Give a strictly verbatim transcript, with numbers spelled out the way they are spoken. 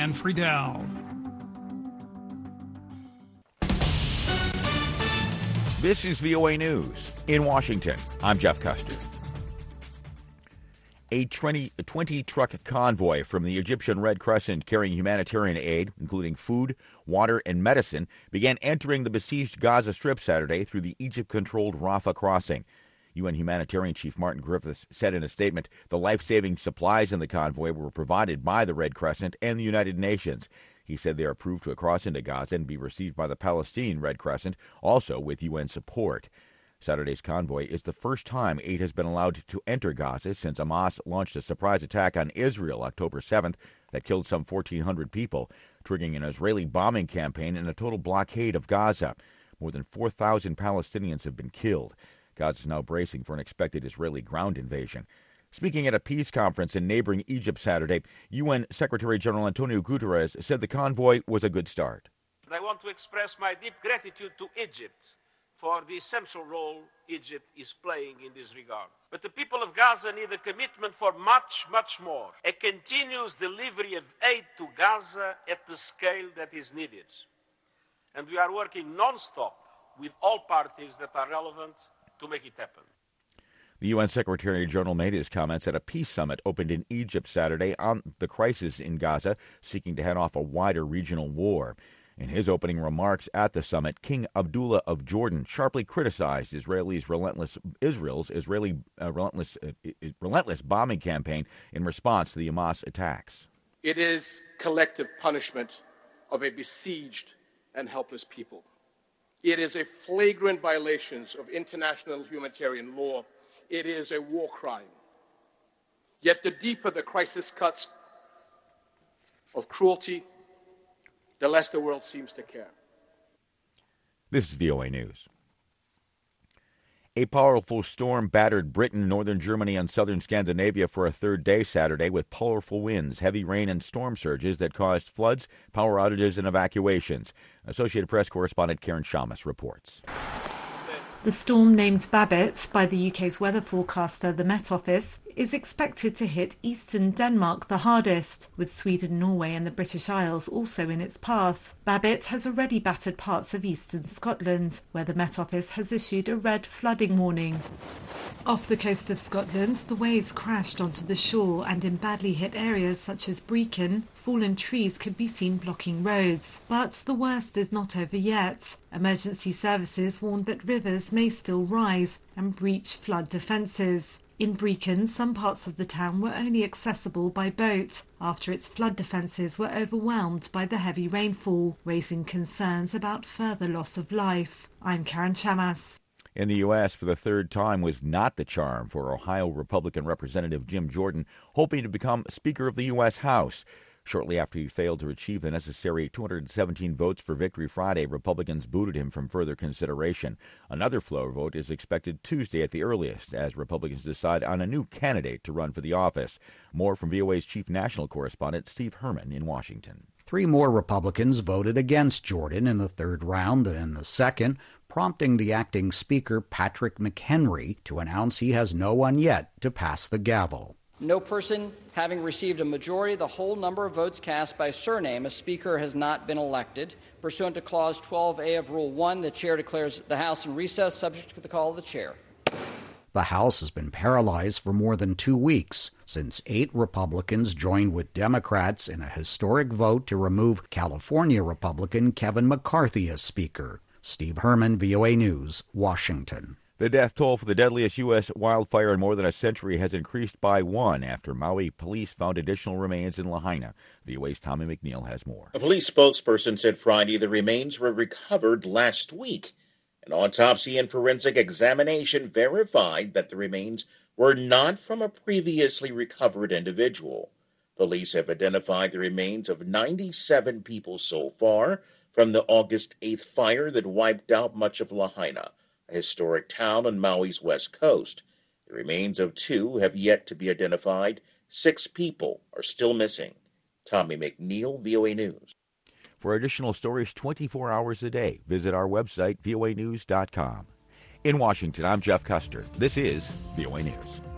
Dan Friedel. This is V O A News. In Washington, I'm Jeff Custer. A twenty-truck convoy from the Egyptian Red Crescent carrying humanitarian aid, including food, water, and medicine, began entering the besieged Gaza Strip Saturday through the Egypt-controlled Rafah crossing. U N Humanitarian Chief Martin Griffiths said in a statement the life-saving supplies in the convoy were provided by the Red Crescent and the United Nations. He said they are approved to cross into Gaza and be received by the Palestinian Red Crescent, also with U N support. Saturday's convoy is the first time aid has been allowed to enter Gaza since Hamas launched a surprise attack on Israel October seventh that killed some fourteen hundred people, triggering an Israeli bombing campaign and a total blockade of Gaza. More than four thousand Palestinians have been killed. Gaza is now bracing for an expected Israeli ground invasion. Speaking at a peace conference in neighboring Egypt Saturday, U N Secretary General Antonio Guterres said the convoy was a good start. I want to express my deep gratitude to Egypt for the essential role Egypt is playing in this regard. But the people of Gaza need a commitment for much, much more. A continuous delivery of aid to Gaza at the scale that is needed. And we are working non-stop with all parties that are relevant to make it happen. The U N Secretary General made his comments at a peace summit opened in Egypt Saturday on the crisis in Gaza, seeking to head off a wider regional war. In his opening remarks at the summit, King Abdullah of Jordan sharply criticized Israel's relentless Israel's Israeli uh, relentless uh, relentless bombing campaign in response to the Hamas attacks. It is collective punishment of a besieged and helpless people. It is a flagrant violation of international humanitarian law. It is a war crime. Yet the deeper the crisis cuts of cruelty, the less the world seems to care. This is V O A News. A powerful storm battered Britain, northern Germany, and southern Scandinavia for a third day Saturday with powerful winds, heavy rain, and storm surges that caused floods, power outages, and evacuations. Associated Press correspondent Karen Shamas reports. The storm, named Babet by the U K's weather forecaster, the Met Office, is expected to hit eastern Denmark the hardest, with Sweden, Norway and the British Isles also in its path. Babet has already battered parts of eastern Scotland, where the Met Office has issued a red flooding warning. Off the coast of Scotland, the waves crashed onto the shore, and in badly hit areas such as Brecon, fallen trees could be seen blocking roads. But the worst is not over yet. Emergency services warned that rivers may still rise and breach flood defences. In Brecon, some parts of the town were only accessible by boat after its flood defences were overwhelmed by the heavy rainfall, raising concerns about further loss of life. I'm Karen Shamas. In the U S, for the third time, was not the charm for Ohio Republican Representative Jim Jordan, hoping to become Speaker of the U S House. Shortly after he failed to achieve the necessary two hundred seventeen votes for victory Friday, Republicans booted him from further consideration. Another floor vote is expected Tuesday at the earliest, as Republicans decide on a new candidate to run for the office. More from V O A's chief national correspondent, Steve Herman, in Washington. Three more Republicans voted against Jordan in the third round than in the second, prompting the acting Speaker, Patrick McHenry, to announce he has no one yet to pass the gavel. No person having received a majority of the whole number of votes cast by surname, a speaker has not been elected. Pursuant to Clause twelve A of Rule one, the chair declares the House in recess, subject to the call of the chair. The House has been paralyzed for more than two weeks since eight Republicans joined with Democrats in a historic vote to remove California Republican Kevin McCarthy as Speaker. Steve Herman, V O A News, Washington. The death toll for the deadliest U S wildfire in more than a century has increased by one after Maui police found additional remains in Lahaina. V O A's Tommy McNeil has more. A police spokesperson said Friday the remains were recovered last week. An autopsy and forensic examination verified that the remains were not from a previously recovered individual. Police have identified the remains of ninety-seven people so far from the August eighth fire that wiped out much of Lahaina, a historic town on Maui's west coast. The remains of two have yet to be identified. Six people are still missing. Tommy McNeil, V O A News. For additional stories twenty-four hours a day, visit our website, V O A news dot com. In Washington, I'm Jeff Custer. This is V O A News.